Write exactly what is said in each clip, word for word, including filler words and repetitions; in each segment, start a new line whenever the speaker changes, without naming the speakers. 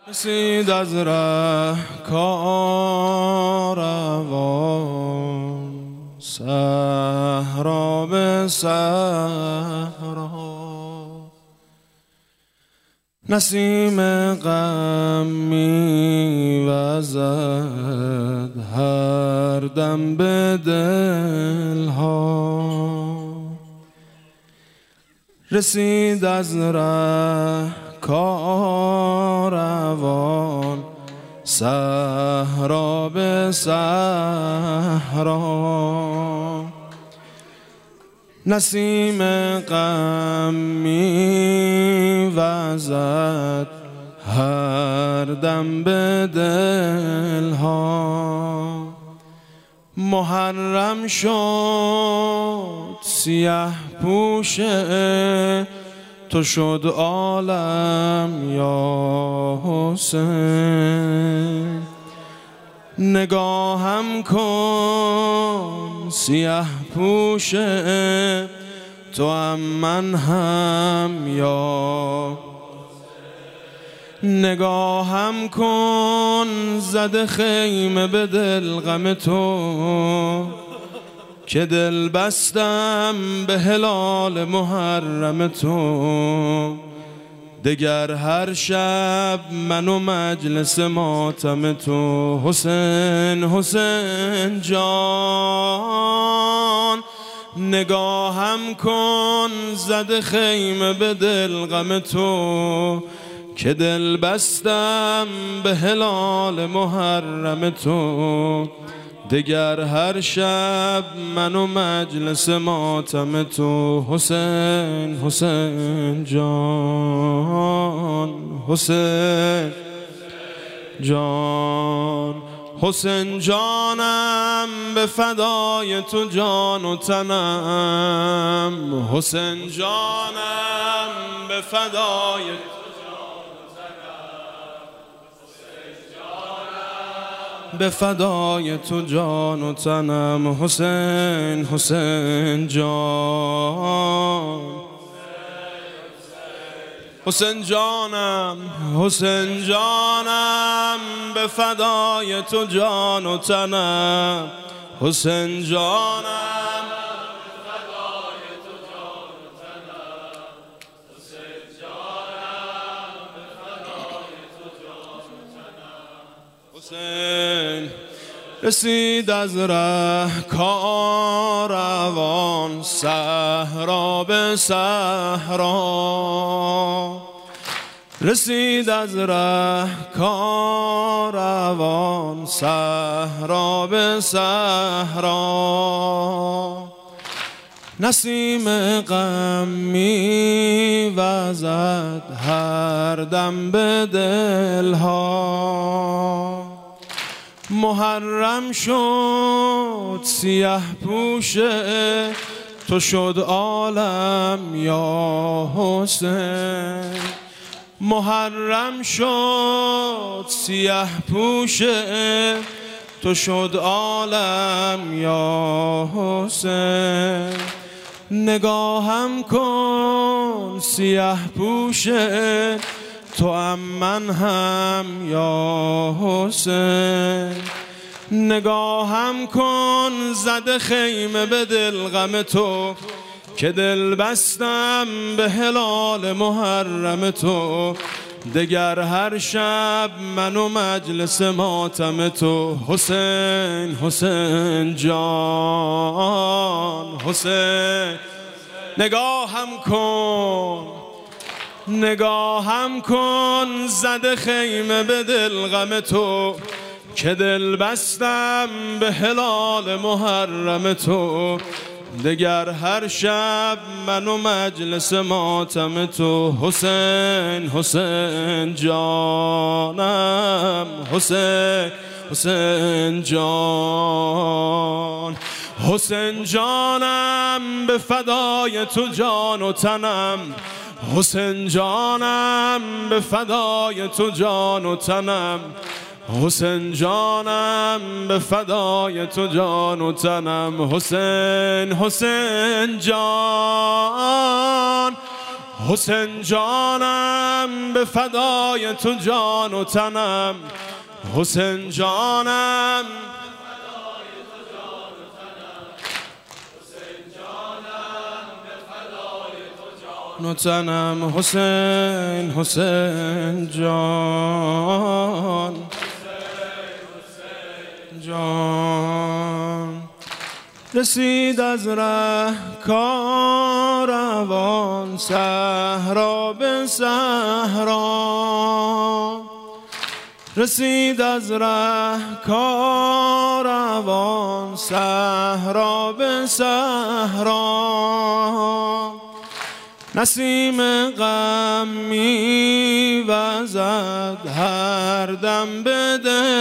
رسید از ره کاروان صحرا به صحرا، نسیم غم می‌وزد هر دم به دلها. رسید از ره کاروان صحرا به صحرا، نسیم غم می‌وزد هر دم به دلها. محرم شد سیه پوشه، تو شد عالم یا حسین. نگاهم کن سیه پوشه، تو هم من هم یا نگاهم کن زده خیمه به دل غم تو، که دل بستم به هلال محرم تو. دگر هر شب من و مجلس ماتم تو. حسین حسین جان، نگاهم کن زده خیمه به دل غم تو، که دل بستم به هلال محرم تو. دگر هر شب من و مجلس ماتم تو. حسین حسین جان، حسین جان، حسین جانم به فدای تو جان و تنم. حسین جانم به فدای به فدای تو جان و تنم. حسین حسین جان، حسین جانم، حسین جانم به فدای تو جان و تنم. حسین جانم به فدای تو جان و تنم. حسین جانم به فدای تو جان و تنم. حسین رسید از ره کاروان صحرا به صحرا، رسید از ره کاروان صحرا به صحرا، نسیم غم می‌وزد هر دم به دلها. محرم شد سیه پوشه، تو شد عالم یا حسین. محرم شد سیه پوشه، تو شد عالم یا حسین. نگاهم کن سیه پوشه، تو هم من هم یا حسین. نگاهم کن زده خیمه به دل غم تو، که دل بستم به هلال محرم تو. دگر هر شب من و مجلس ماتم تو. حسین حسین جان، حسین نگاهم کن، نگاهم کن زده خیمه به دل غم تو، که دل بستم به هلال محرم تو. دگر هر شب من و مجلس ماتم تو. حسین حسین جانم، حسین حسین جان، حسین جانم به فدای تو جان و تنم. حسین جانم به فدای تو جان و تنم. حسین جانم به فدای تو جان و تنم. حسین حسین جان، حسین جانم به فدای تو جان و تنم، حسین جانم نوتنم، حسین حسین جان جان. رسید از ره کاروان صحرا به صحرا، رسید از ره کاروان صحرا به صحرا. نسیم غم می‌وزد هر دم به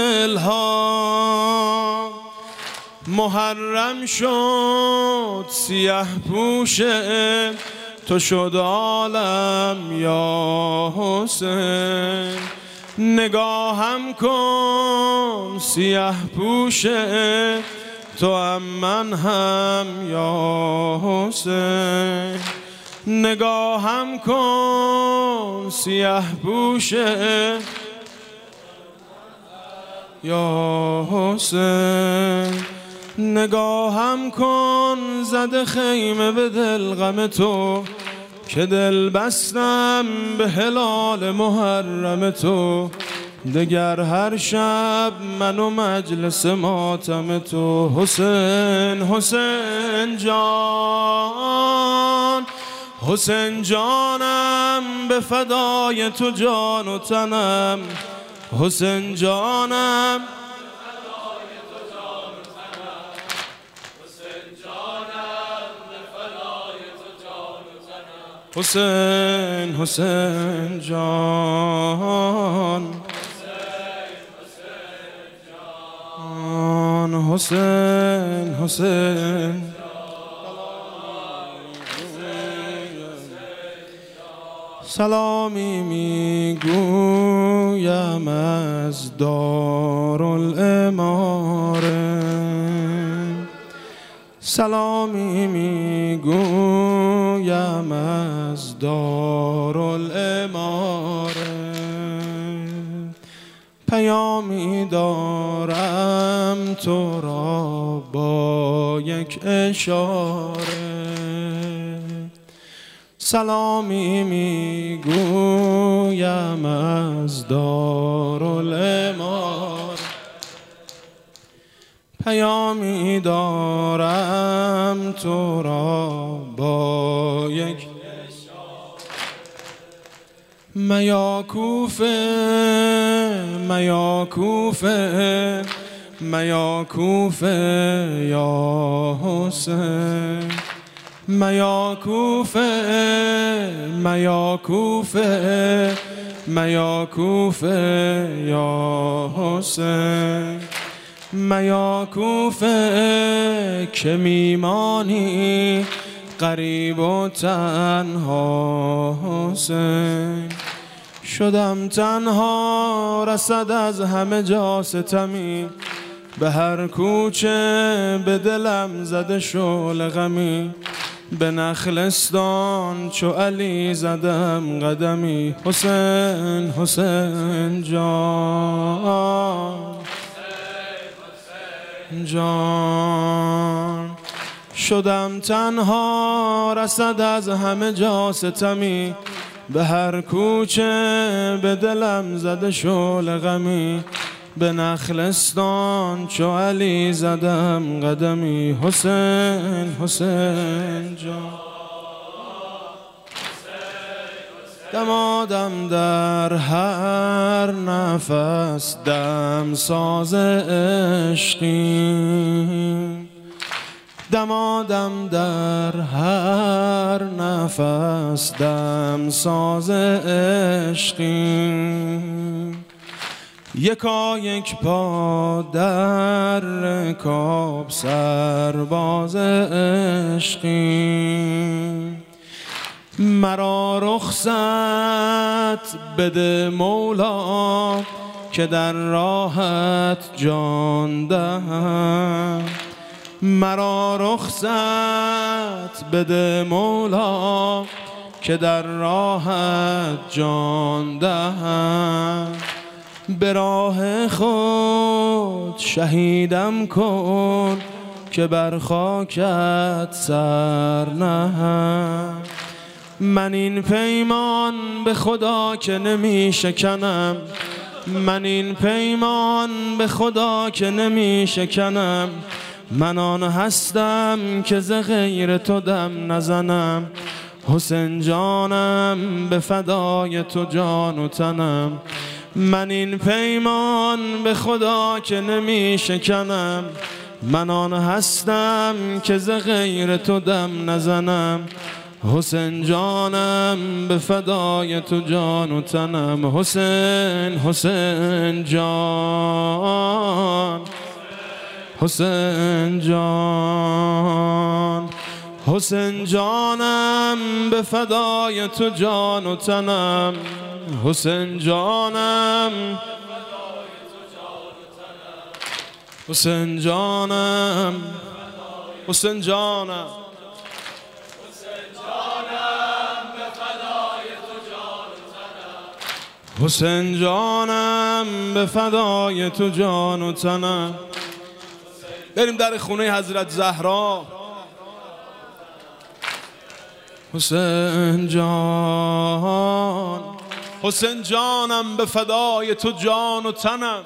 دلها، محرم شد سیه پوشه تو شد عالم یا حسین. نگاهم کن سیه پوشه تو هم من هم یا حسین. نگاهم کن سیه پوشه یا حسین. نگاهم کن زده خیمه به دل غم تو، که دل بستم به هلال محرم تو. دگر هر شب من و مجلس ماتم تو. حسین حسین جان، حسین جانم به فدای تو جان و تنم، حسین جانم حسین حسین جان، حسین حسین. سلامی میگویم از دارالاماره، سلامی میگویم از دارالاماره. پیامی دارم تو را با یک اشاره، سلامی میگویم از دارالاماره. پیامی دارم تو را با یک میا کوفه میا کوفه میا کوفه یا حسین. میا کوفه میا کوفه میا کوفه یا حسین. میا کوفه که میمانی غریب و تنها حسین. شدم تنها رسد از همه جا ستمی، به هر کوچه به دلم زده شعله غمی. به نخلستان چو علی زدم قدمی. حسین حسین جان جان. شدم تنها رسد از همه جا ستمی، به هر کوچه به دلم زده شعله غمی. به نخلستان چو علی زدم قدمی. حسین حسین جان. دمادم در هر نفس دم ساز عشقی، دمادم در هر نفس دم ساز عشقی. یکا یک پا در رکاب سرباز عشقی. مرا رخصت بده مولا که در راحت جان دهم. مرا رخصت بده مولا که در راهت جان دهم. به راه خود شهیدم کن که بر خاکت سر نهم. من این پیمان به خدا که نمی شکنم، من این پیمان به خدا که نمی شکنم. من آن هستم که ز غیر تو دم نزنم. حسین جانم به فدای تو جان و تنم. من این پیمان به خدا که نمی شکنم. من آن هستم که ز غیر تو دم نزنم. حسین جانم به فدای تو جان و تنم. حسین حسین جان، حسین جان، حسین جانم به فدای تو جان و تنم. حسین جانم، حسین جانم، حسین جانم، حسین جانم به فدای تو جان و تنم. بریم در خونه حضرت زهرا. حسین جان، حسین جانم به فدای تو جان و تنم.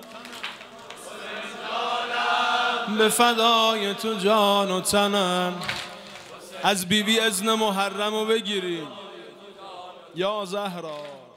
به فدای تو جان و تنم. از بی بی اذن محرم رو بگیریم. یا زهرا.